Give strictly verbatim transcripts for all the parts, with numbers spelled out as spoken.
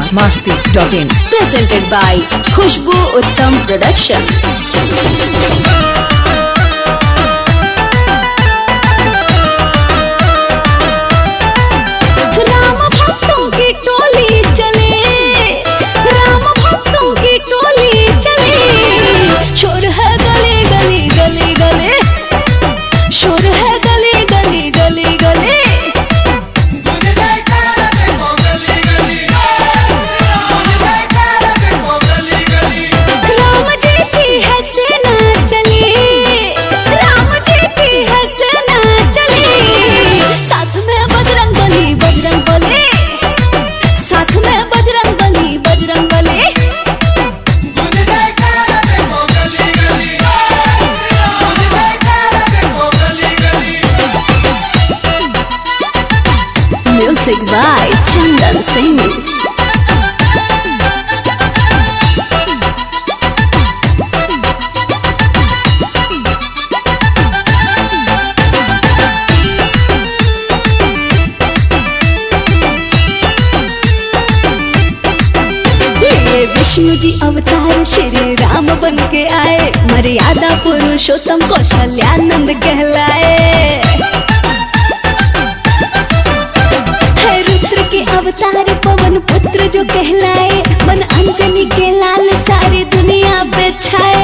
Bihar Masti dot in presented by Khushbu Uttam Production. Ram भक्तों की टोली चले, राम भक्तों की टोली चले, शोर है गली गली गली गली, शोर है गली गली गली गली। राम जी की है सेना चली, राम जी की है सेना चली, साथ में बजरंग बली बजरंग बली, साथ में Bajrang Bali Bajrang Bali. Music by Chandan Singh. Vishnu ji अवतार श्री राम बन के आए, मर्यादा पुरुषोत्तम कौशल्यानंद कहलाए। है रुद्र के अवतार पवन पुत्र जो कहलाए, मन अंजनी के लाल सारी दुनिया पे छाए।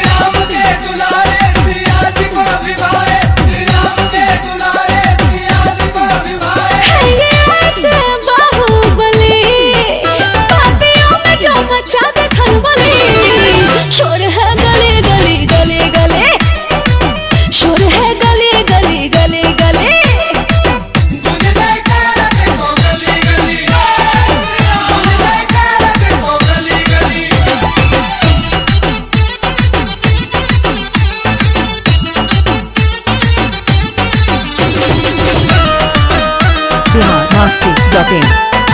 शोर है गली गली गली गली, शोर है गली गली गली गली। बिहार मस्ती डॉट इन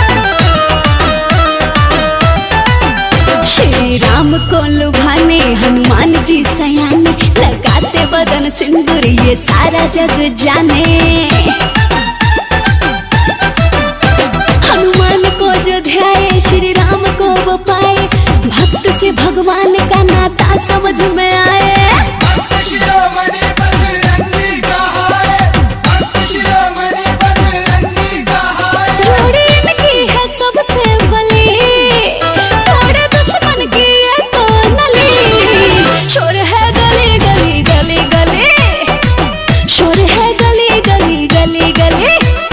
श्री राम को लुभाने हनुमान जी सयाने, लगाते बदन सिंदूर ये सारा जग जाने। हनुमान को जो ध्याए श्री राम को वो पाए, भक्त से भगवान का नाता समझ में आए। जोड़ी इनकी है सबसे बली, थोड़े दुश्मन की है तो नली। शोर है गली गली गली गली, शोर है गली गली गली गली।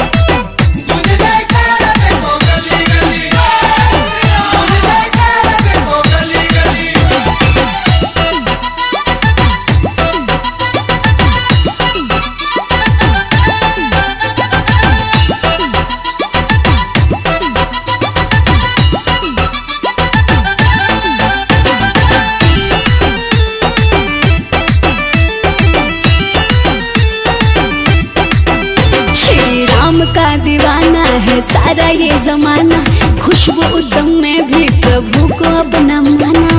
श्री राम का दीवाना है सारा ये जमाना, खुशबू उद्यम में भी प्रभु को अब न माना।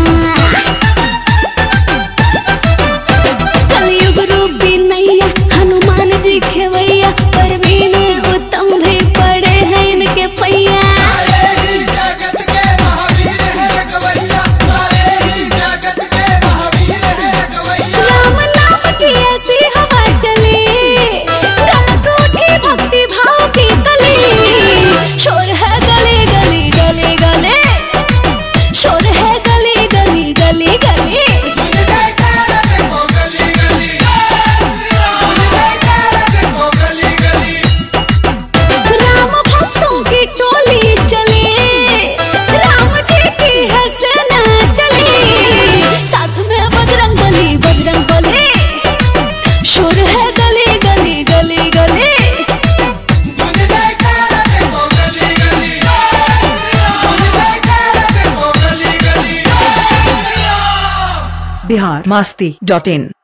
कलयुग रूपी नैया हनुमान जी खेवैया, परवीन उत्तम भी पड़े हैं इनके पैया। राम नाम की ऐसी हवा चली, रमक उठी भक्ति भाव की कली। शोर है गली गली गली गली, शोर है गली गली गली गली। राम भक्तों की टोली चली, राम जी की है सेना चली, साथ में बजरंग बली बजरंग बली। शोर है गली गली गली गली। बिहार मस्ती डॉट इन